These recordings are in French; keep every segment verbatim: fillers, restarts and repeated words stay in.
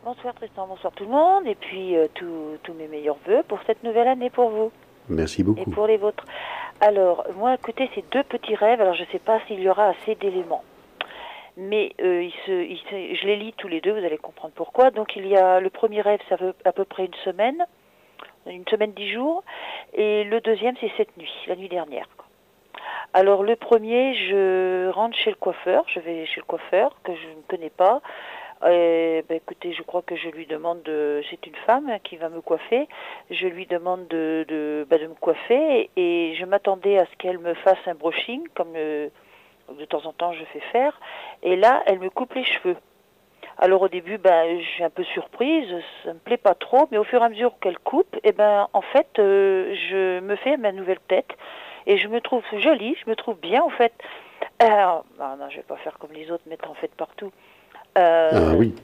Bonsoir Tristan, bonsoir tout le monde, et puis euh, tous mes meilleurs voeux pour cette nouvelle année pour vous. Merci beaucoup. Et pour les vôtres. Alors, moi, écoutez, ces deux petits rêves, alors je ne sais pas s'il y aura assez d'éléments. Mais euh, ils se, ils se, je les lis tous les deux, vous allez comprendre pourquoi. Donc il y a le premier rêve, ça veut à peu près une semaine, une semaine, dix jours, et le deuxième, c'est cette nuit, la nuit dernière. Alors le premier, je rentre chez le coiffeur, je vais chez le coiffeur, que je ne connais pas. Euh, ben, écoutez, je crois que je lui demande, de, c'est une femme hein, qui va me coiffer, je lui demande de, de, ben, de me coiffer, et, et je m'attendais à ce qu'elle me fasse un brushing, comme euh, de temps en temps je fais faire, et là, elle me coupe les cheveux. Alors au début, ben, je suis un peu surprise, ça me plaît pas trop, mais au fur et à mesure qu'elle coupe, et ben, en fait, euh, je me fais ma nouvelle tête, et je me trouve jolie, je me trouve bien, en fait. Alors, non, non, je vais pas faire comme les autres, mettre en fait partout. Euh, ah oui.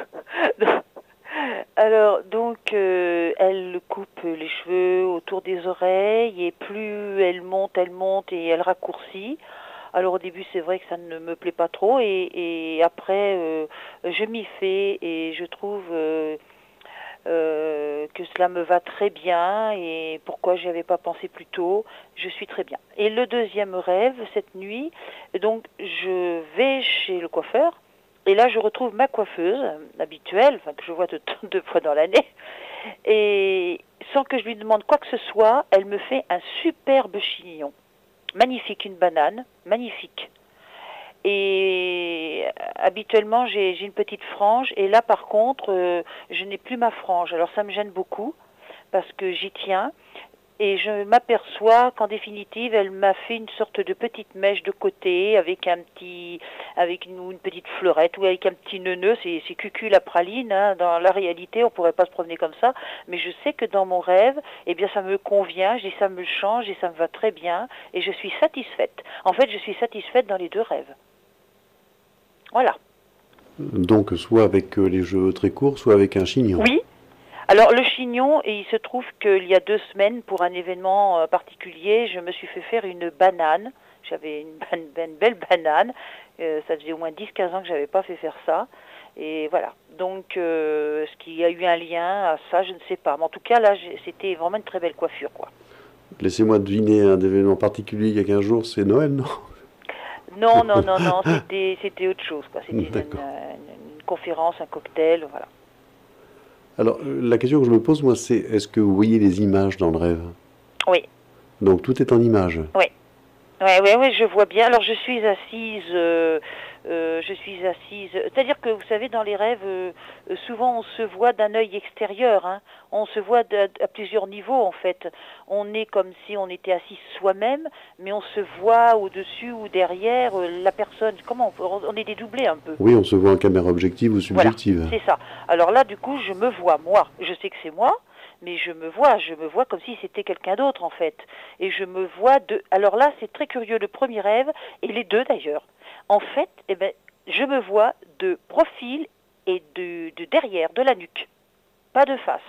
Alors, donc, euh, elle coupe les cheveux autour des oreilles, et plus elle monte, elle monte, et elle raccourcit. Alors au début, c'est vrai que ça ne me plaît pas trop, et, et après, euh, je m'y fais, et je trouve euh, euh, que cela me va très bien, et pourquoi je n'y avais pas pensé plus tôt, je suis très bien. Et le deuxième rêve, cette nuit, donc je vais chez le coiffeur, et là je retrouve ma coiffeuse habituelle, enfin, que je vois deux, deux fois dans l'année, et sans que je lui demande quoi que ce soit, elle me fait un superbe chignon. Magnifique, une banane, magnifique. Et habituellement, j'ai une petite frange, et là, par contre, euh, je n'ai plus ma frange. Alors, ça me gêne beaucoup, parce que j'y tiens, et je m'aperçois qu'en définitive, elle m'a fait une sorte de petite mèche de côté, avec un petit, avec une, une petite fleurette, ou avec un petit neuneu, c'est cucu la praline, hein. Dans la réalité, on ne pourrait pas se promener comme ça, mais je sais que dans mon rêve, eh bien, ça me convient, je dis, ça me change, et ça me va très bien, et je suis satisfaite. En fait, je suis satisfaite dans les deux rêves. Voilà. Donc, soit avec les cheveux très courts, soit avec un chignon. Oui. Alors, le chignon, il se trouve qu'il y a deux semaines, pour un événement particulier, je me suis fait faire une banane. J'avais une, une belle banane. Euh, ça faisait au moins dix quinze ans que je n'avais pas fait faire ça. Et voilà. Donc, euh, est-ce qu'il y a eu un lien à ça? Je ne sais pas. Mais en tout cas, là, c'était vraiment une très belle coiffure, quoi. Laissez-moi deviner un événement particulier il y a quinze jours, c'est Noël, non? Non, non, non, non, c'était autre chose, quoi. C'était une, une, une conférence, un cocktail, voilà. Alors, la question que je me pose, moi, c'est est-ce que vous voyez les images dans le rêve? Oui. Donc, tout est en images? Oui. Oui, oui, oui, je vois bien. Alors, je suis assise, euh, euh, je suis assise. C'est-à-dire que, vous savez, dans les rêves, euh, souvent, on se voit d'un œil extérieur. Hein. On se voit de, à plusieurs niveaux, en fait. On est comme si on était assis soi-même, mais on se voit au-dessus ou derrière euh, la personne. Comment on, on est dédoublé un peu. Oui, on se voit en caméra objective ou subjective. Voilà, c'est ça. Alors là, du coup, je me vois, moi. Je sais que c'est moi. Mais je me vois, je me vois comme si c'était quelqu'un d'autre, en fait. Et je me vois de... Alors là, c'est très curieux, le premier rêve, et les deux d'ailleurs. En fait, eh ben, je me vois de profil et de, de derrière, de la nuque. Pas de face.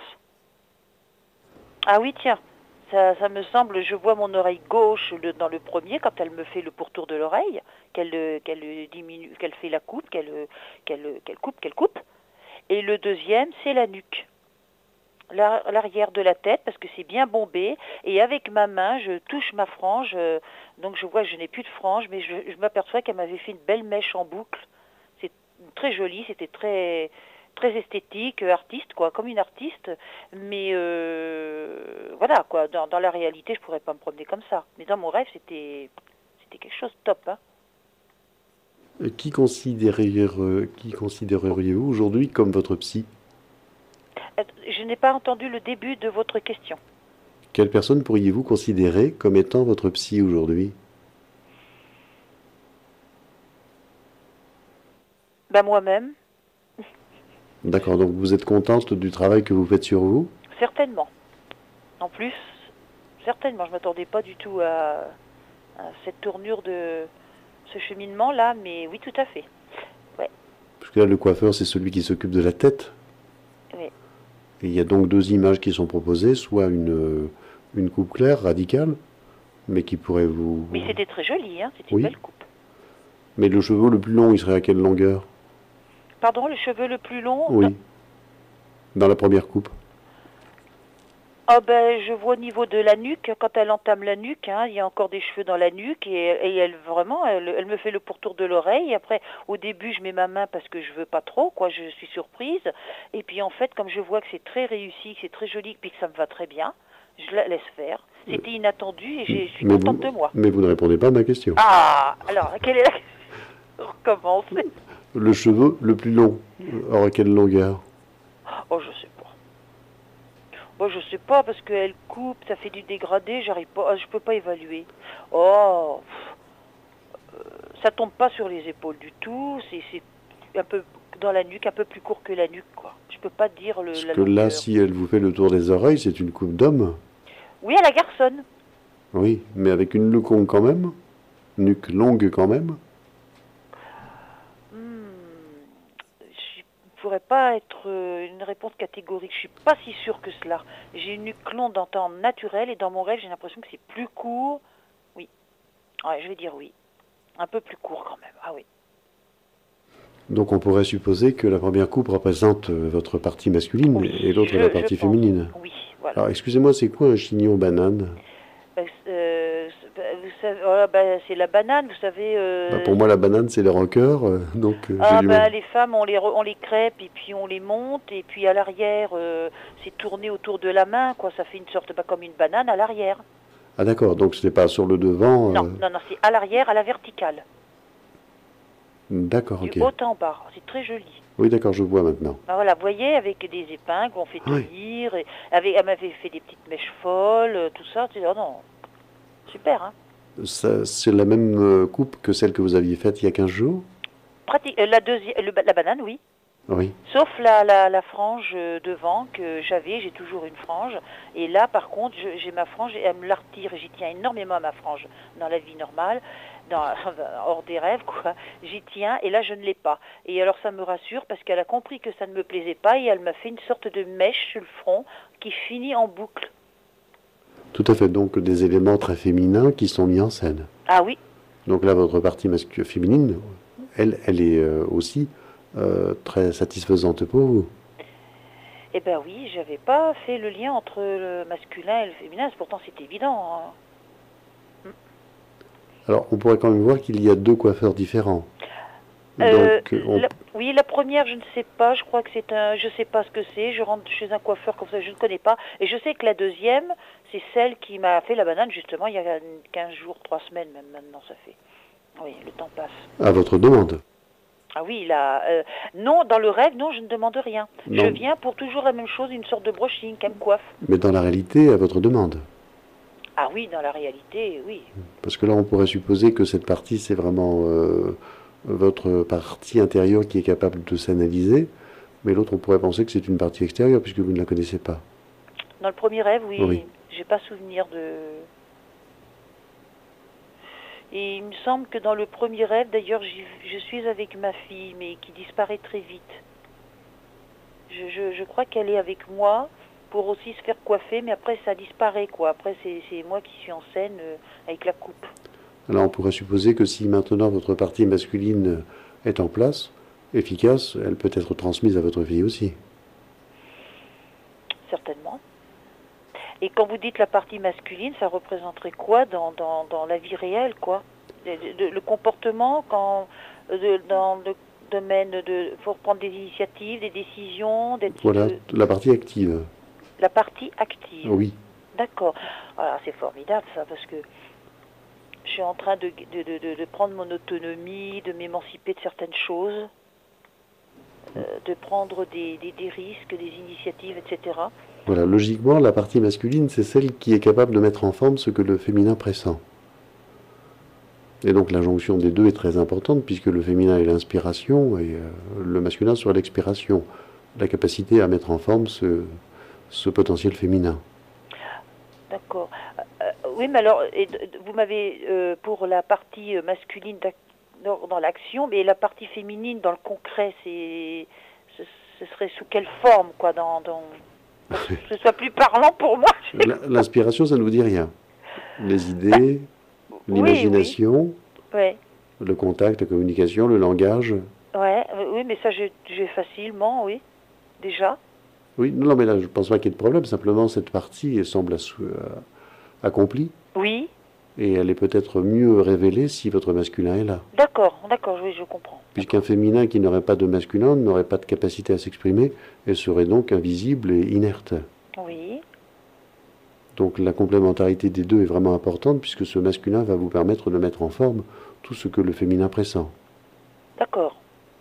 Ah oui, tiens, ça, ça me semble, je vois mon oreille gauche le, dans le premier, quand elle me fait le pourtour de l'oreille, qu'elle qu'elle diminue, qu'elle fait la coupe, qu'elle qu'elle qu'elle coupe, qu'elle coupe. Et le deuxième, c'est la nuque. L'arrière de la tête, parce que c'est bien bombé, et avec ma main, je touche ma frange, euh, donc je vois que je n'ai plus de frange, mais je, je m'aperçois qu'elle m'avait fait une belle mèche en boucle. C'est très joli, c'était très, très esthétique, artiste, quoi, comme une artiste, mais euh, voilà, quoi, dans, dans la réalité, je pourrais pas me promener comme ça, mais dans mon rêve, c'était quelque chose de top, hein. Qui considéreriez-vous qui considéreriez-vous aujourd'hui comme votre psy? Je n'ai pas entendu le début de votre question. Quelle personne pourriez-vous considérer comme étant votre psy aujourd'hui? Ben moi-même. D'accord, donc vous êtes contente du travail que vous faites sur vous? Certainement. En plus, certainement, je ne m'attendais pas du tout à, à cette tournure de ce cheminement-là, mais oui, tout à fait. Ouais. Parce que là, le coiffeur, c'est celui qui s'occupe de la tête. Oui. Et il y a donc deux images qui sont proposées, soit une, une coupe claire, radicale, mais qui pourrait vous... Mais c'était très joli, hein, c'était oui. Une belle coupe. Mais le cheveu le plus long, il serait à quelle longueur? Pardon, le cheveu le plus long? Oui. Non. dans la première coupe? Ah ben, je vois au niveau de la nuque, quand elle entame la nuque, hein, il y a encore des cheveux dans la nuque et, et elle vraiment, elle, elle me fait le pourtour de l'oreille. Après, au début, je mets ma main parce que je veux pas trop, quoi, je suis surprise. Et puis en fait, comme je vois que c'est très réussi, que c'est très joli, puis que ça me va très bien, je la laisse faire. C'était inattendu et je suis mais contente vous, de moi. mais vous ne répondez pas à ma question. Ah, alors, quelle est la... On recommence. Le cheveu le plus long, aura quelle longueur? Oh, je sais pas. Moi, je sais pas, parce qu'elle coupe, ça fait du dégradé, j'arrive pas, je peux pas évaluer. Oh, pff, euh, ça tombe pas sur les épaules du tout, c'est c'est un peu dans la nuque, un peu plus court que la nuque, quoi. Je peux pas dire le, Parce la que là, longueur. si elle vous fait le tour des oreilles, c'est une coupe d'homme. Oui, à la garçonne. Oui, mais avec une nuque longue quand même. Nuque longue quand même. Hmm, je pourrais pas être euh, une réponse catégorique. Je suis pas si sûre que cela. J'ai une nuque longue en temps naturel et dans mon rêve, j'ai l'impression que c'est plus court. Oui. Ouais, je vais dire oui. Un peu plus court quand même. Ah oui. Donc on pourrait supposer que la première coupe représente euh, votre partie masculine Oui, et l'autre je, la je partie pense. féminine. Oui, voilà. Alors excusez-moi, c'est quoi un chignon banane? Euh, euh, vous savez, oh, bah, c'est la banane, vous savez. Bah, Euh, pour moi, la banane, c'est les rockers, euh, donc euh, j'ai ah du bah mal. les femmes, on les re- on les crêpe et puis on les monte et puis à l'arrière, euh, c'est tourné autour de la main, quoi. Ça fait une sorte, pas comme une banane à l'arrière. Ah d'accord, donc ce n'est pas sur le devant. Non, euh, non, non, c'est à l'arrière, à la verticale, D'accord, du ok. haut en bas. C'est très joli. Oui, d'accord, je vois maintenant. Ah, voilà, vous voyez, avec des épingles, on fait Oui. tenir. Et avec, elle m'avait fait des petites mèches folles, euh, tout ça. C'est, oh non, super, hein. Ça, c'est la même euh, coupe que celle que vous aviez faite il y a quinze jours? Pratique, euh, la deuxième, le- la banane, oui. Oui. Sauf la, la, la frange euh, devant que j'avais, j'ai toujours une frange. Et là, par contre, je- j'ai ma frange et elle me la retire. J'y tiens énormément à ma frange dans la vie normale, dans, hors des rêves, quoi. J'y tiens et là, je ne l'ai pas. Et alors, ça me rassure parce qu'elle a compris que ça ne me plaisait pas et elle m'a fait une sorte de mèche sur le front qui finit en boucle. Tout à fait, donc des éléments très féminins qui sont mis en scène. Ah oui, Donc là, votre partie masculine féminine, elle, elle est euh, aussi euh, très satisfaisante pour vous. eh ben oui, j'avais pas fait le lien entre le masculin et le féminin. Pourtant, c'est évident, hein. Alors, on pourrait quand même voir qu'il y a deux coiffeurs différents. Euh, Donc, on- la- oui, la première, je ne sais pas. Je crois que c'est un. Je sais pas ce que c'est. Je rentre chez un coiffeur comme ça, je ne connais pas. Et je sais que la deuxième, c'est celle qui m'a fait la banane justement il y a quinze jours, trois semaines même maintenant, ça fait. Oui, le temps passe. à votre demande. Ah oui, là, euh, non, dans le rêve, non, je ne demande rien. Je Non. viens pour toujours la même chose, une sorte de brushing, qu'elle me coiffe. Mais dans la réalité, à votre demande. Ah oui, dans la réalité, oui. Parce que là, on pourrait supposer que cette partie, c'est vraiment euh, votre partie intérieure qui est capable de s'analyser. Mais l'autre, on pourrait penser que c'est une partie extérieure puisque vous ne la connaissez pas. Dans le premier rêve, oui, Oui. j'ai pas souvenir de. Et il me semble que dans le premier rêve, d'ailleurs, j'y- je suis avec ma fille, mais qui disparaît très vite. Je, je, je crois qu'elle est avec moi pour aussi se faire coiffer, mais après ça disparaît, quoi. Après, c'est c'est moi qui suis en scène euh, avec la coupe. Alors, on pourrait supposer que si maintenant votre partie masculine est en place, efficace, elle peut être transmise à votre fille aussi. Certainement. Et quand vous dites la partie masculine, ça représenterait quoi dans, dans, dans la vie réelle, quoi? Le, le- le comportement, quand, euh, de- dans le domaine de... faut prendre des initiatives, des décisions, d'être... Voilà, de- la partie active. la partie active. Oui. D'accord. Alors c'est formidable ça, parce que je suis en train de, de, de, de- de prendre mon autonomie, de m'émanciper de certaines choses, euh, de prendre des, des, des risques, des initiatives, et cetera. Voilà, logiquement, la partie masculine, c'est celle qui est capable de mettre en forme ce que le féminin pressent. Et donc la jonction des deux est très importante puisque le féminin est l'inspiration et euh, le masculin sera l'expiration, la capacité à mettre en forme ce, ce potentiel féminin. D'accord. Euh, euh, oui, mais alors, et, d- d- vous m'avez, euh, pour la partie euh, masculine d'ac- dans, dans l'action, mais la partie féminine dans le concret, c'est, ce, ce serait sous quelle forme, quoi, dans, dans, pour que ce soit plus parlant pour moi. La- L'inspiration, ça ne vous dit rien. Les idées, Oui, l'imagination, Ouais, le contact, la communication, le langage. ouais, euh, oui, mais ça, j'ai j'ai facilement, oui, déjà. Oui, non, mais là, je ne pense pas qu'il y ait de problème. Simplement, cette partie elle semble assou- euh, accomplie Oui, et elle est peut-être mieux révélée si votre masculin est là. d'accord, d'accord, oui, je comprends. Puisqu'un D'accord. féminin qui n'aurait pas de masculin n'aurait pas de capacité à s'exprimer et serait donc invisible et inerte. Oui, Donc la complémentarité des deux est vraiment importante puisque ce masculin va vous permettre de mettre en forme tout ce que le féminin pressent. d'accord,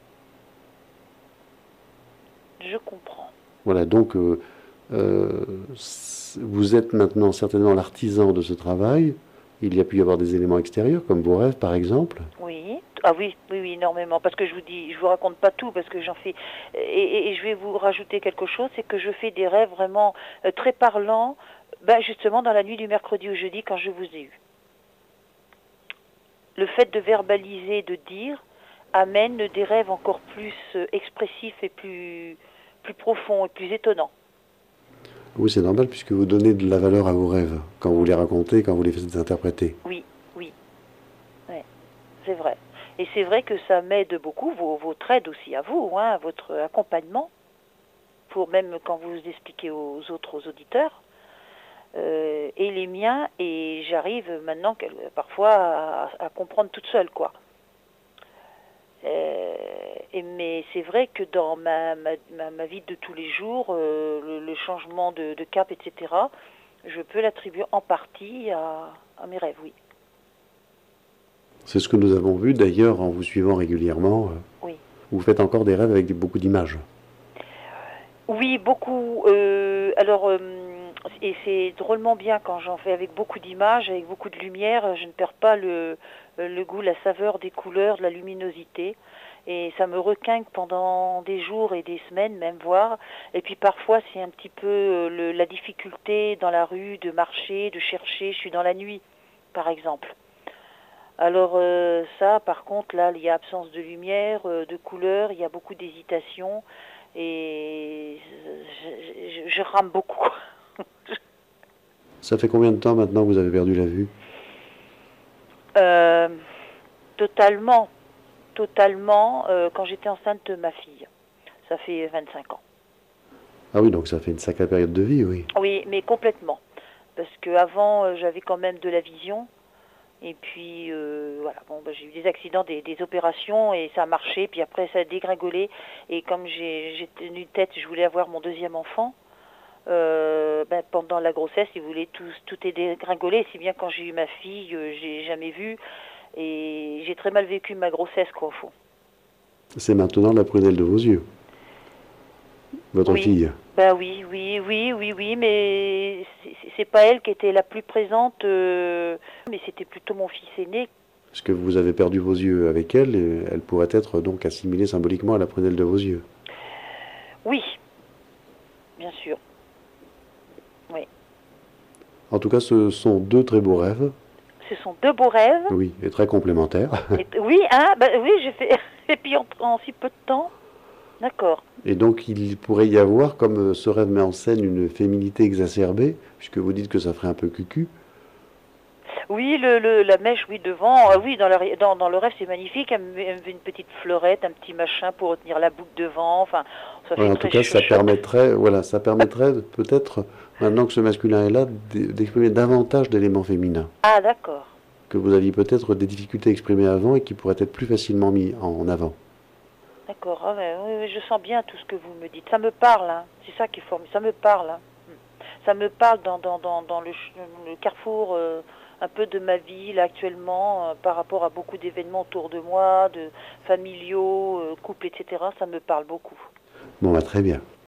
je comprends. Voilà, donc euh, euh, vous êtes maintenant certainement l'artisan de ce travail. Il y a pu y avoir des éléments extérieurs, comme vos rêves par exemple. Oui, ah oui, oui, oui, énormément. Parce que je vous dis, je vous raconte pas tout parce que j'en fais. Et, et- et je vais vous rajouter quelque chose, c'est que je fais des rêves vraiment euh, très parlants. Ben justement dans la nuit du mercredi au jeudi quand je vous ai eu. Le fait de verbaliser, de dire, amène des rêves encore plus euh, expressifs et plus plus profonds et plus étonnants. Oui, c'est normal puisque vous donnez de la valeur à vos rêves quand vous les racontez, quand vous les faites interpréter. Oui, oui, ouais, c'est vrai. Et c'est vrai que ça m'aide beaucoup, vos, votre aide aussi à vous, hein, votre accompagnement, pour même quand vous expliquez aux autres aux auditeurs, euh, et les miens, et j'arrive maintenant parfois à, à comprendre toute seule, quoi. Euh, et, mais c'est vrai que dans ma, ma, ma, ma vie de tous les jours, euh, le, le changement de, de cap, et cetera, je peux l'attribuer en partie à, à mes rêves, oui. C'est ce que nous avons vu d'ailleurs en vous suivant régulièrement. euh, Oui. Vous faites encore des rêves avec des- beaucoup d'images. Oui, beaucoup. Euh, alors, euh, et c'est drôlement bien quand j'en fais avec beaucoup d'images, avec beaucoup de lumière. Je ne perds pas le, le goût, la saveur des couleurs, de la luminosité. Et ça me requinque pendant des jours et des semaines, même voire. Et puis parfois, c'est un petit peu euh, le, la difficulté dans la rue de marcher, de chercher. Je suis dans la nuit, par exemple. Alors euh, ça, par contre, là, il y a absence de lumière, euh, de couleur, il y a beaucoup d'hésitation et je, je, je rame beaucoup. Ça fait combien de temps maintenant que vous avez perdu la vue? euh, totalement, totalement, euh, quand j'étais enceinte de ma fille. Ça fait vingt-cinq ans. Ah oui, donc ça fait une sacrée période de vie, oui. Oui, mais complètement. Parce qu'avant, euh, j'avais quand même de la vision. Et puis, euh, voilà, bon, bah, j'ai eu des accidents, des, des opérations, et ça a marché. Puis après, ça a dégringolé. Et comme j'ai, j'ai tenu tête, je voulais avoir mon deuxième enfant. Euh, ben, pendant la grossesse, si vous voulez, tout, tout est dégringolé. Si bien quand j'ai eu ma fille, euh, j'ai jamais vu. Et j'ai très mal vécu ma grossesse, quoi, au fond. C'est maintenant la prunelle de vos yeux, votre Oui, fille. ben oui, oui, oui, oui, oui, mais c'est c'est pas elle qui était la plus présente, euh, mais c'était plutôt mon fils aîné. Parce que vous avez perdu vos yeux avec elle, et elle pourrait être donc assimilée symboliquement à la prunelle de vos yeux. Oui, bien sûr, oui. En tout cas, ce sont deux très beaux rêves, Ce sont deux beaux rêves. oui, et très complémentaires. Et- oui, hein, ben oui, j'ai fait, et puis en, en si peu de temps, d'accord. Et donc, il pourrait y avoir, comme ce rêve met en scène une féminité exacerbée, puisque vous dites que ça ferait un peu cucu. Oui, le, le, la mèche, oui, devant, ah oui, dans, la, ré- dans, dans le rêve, c'est magnifique. Elle me, elle me fait une petite fleurette, un petit machin pour retenir la boucle devant. Enfin, ça fait Voilà, en tout très cas, ça chochotte. permettrait, voilà, ça permettrait de- peut-être, maintenant que ce masculin est là, d- d'exprimer davantage d'éléments féminins, Ah, d'accord, que vous aviez peut-être des difficultés à exprimer avant et qui pourraient être plus facilement mis en avant. d'accord. Ah, ouais, oui, oui, je sens bien tout ce que vous me dites. Ça me parle, hein. C'est ça qui est formidable. Ça me parle, hein. Ça me parle dans, dans, dans, dans le, ch- le carrefour euh, un peu de ma vie, là, actuellement, euh, par rapport à beaucoup d'événements autour de moi, de familiaux, euh, couples, et cetera. Ça me parle beaucoup. Bon, bah, très bien.